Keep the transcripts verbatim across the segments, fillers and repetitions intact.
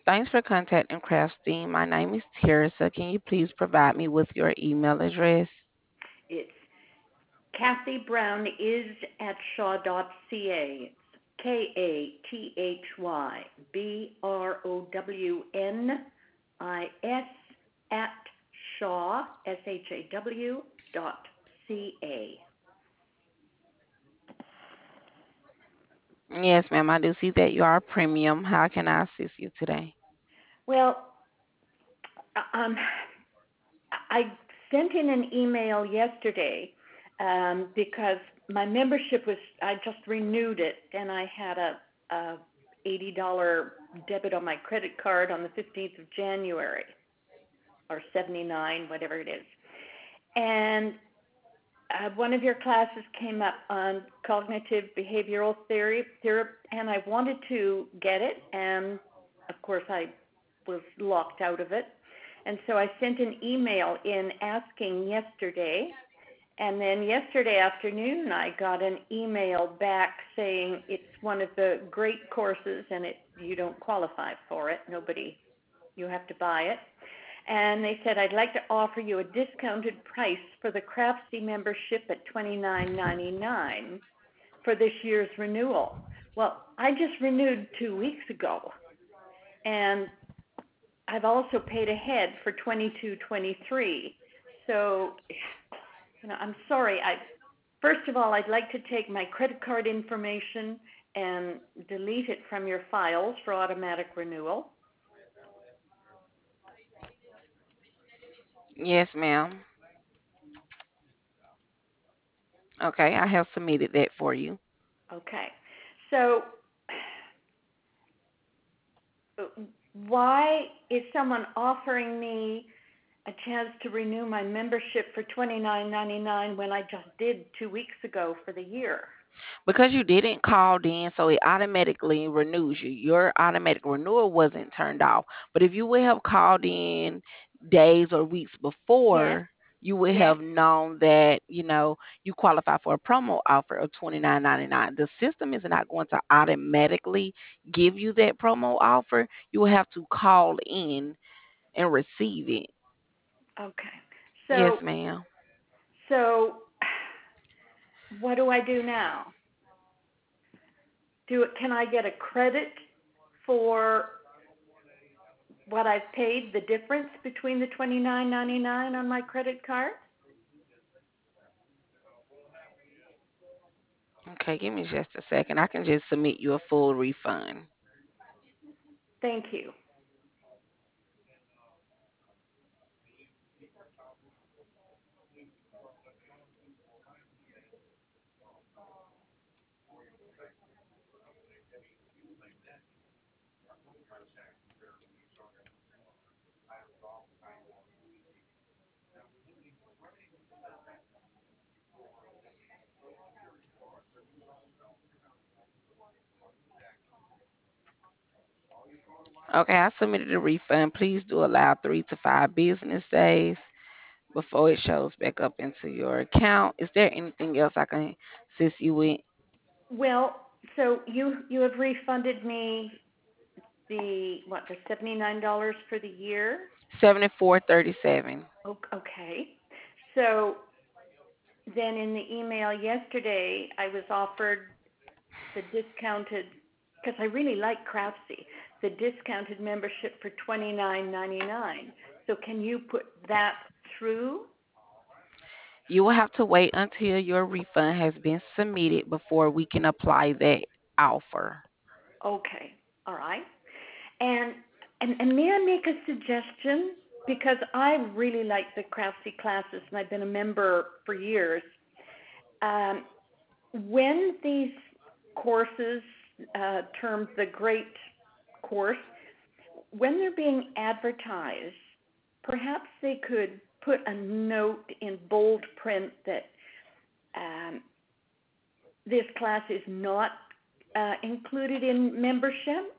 Thanks for contacting Crafstein. My name is Teresa. Can you please provide me with your email address? It's Kathy Brown is at shaw dot c a. It's K A T H Y B R O W N I S at Shaw, S H A W dot C A. Yes, ma'am. I do see that you are premium. How can I assist you today? Well, um, I sent in an email yesterday um, because my membership was, I just renewed it and I had a, a eighty dollars debit on my credit card on the fifteenth of January or seventy-nine, whatever it is. And uh, one of your classes came up on cognitive behavioral theory, theory, and I wanted to get it, and of course I was locked out of it. And so I sent an email in asking yesterday, and then yesterday afternoon I got an email back saying it's one of the great courses and it you don't qualify for it. Nobody, you have to buy it. And they said, I'd like to offer you a discounted price for the Craftsy membership at twenty-nine ninety-nine for this year's renewal. Well, I just renewed two weeks ago, and I've also paid ahead for twenty-two twenty-three. So, you know, I'm sorry. I first of all, I'd like to take my credit card information and delete it from your files for automatic renewal. Yes, ma'am. Okay, I have submitted that for you. Okay. So, why is someone offering me a chance to renew my membership for twenty-nine ninety-nine when I just did two weeks ago for the year? Because you didn't call in, so it automatically renews you. Your automatic renewal wasn't turned off. But if you would have called in days or weeks Yes, before, you would yes. have known that, you know, you qualify for a promo offer of twenty nine ninety nine. The system is not going to automatically give you that promo offer. You will have to call in and receive it. Okay. Yes, So, ma'am. so what do I do now? Do can I get a credit for what I've paid, the difference between the twenty-nine ninety-nine on my credit card? Okay, give me just a second. I can just submit you a full refund. Thank you. Okay, I submitted a refund. Please do allow three to five business days before it shows back up into your account. Is there anything else I can assist you with? Well, so you you have refunded me the what the seventy-nine dollars for the year. seventy-four thirty-seven. Okay. So then in the email yesterday, I was offered the discounted, because I really like Craftsy, the discounted membership for twenty-nine ninety-nine. So can you put that through? You will have to wait until your refund has been submitted before we can apply that offer. Okay. All right. And and, and may I make a suggestion? Because I really like the Craftsy classes and I've been a member for years. Um, when these courses, uh, termed the Great Course, when they're being advertised, perhaps they could put a note in bold print that um, this class is not uh, included in membership.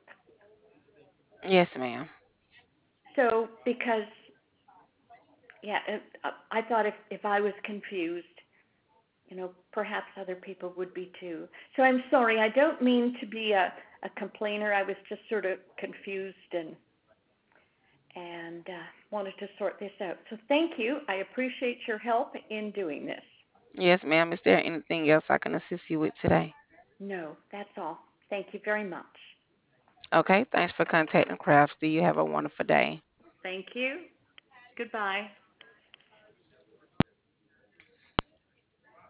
Yes, ma'am. So, because, yeah, it, uh, I thought if, if I was confused, you know, perhaps other people would be too. So I'm sorry, I don't mean to be a, a complainer. I was just sort of confused and. and uh, wanted to sort this out. So thank you. I appreciate your help in doing this. Yes, ma'am. Is there anything else I can assist you with today? No, that's all. Thank you very much. Okay, thanks for contacting Crafts. Do you have a wonderful day? Thank you. Goodbye.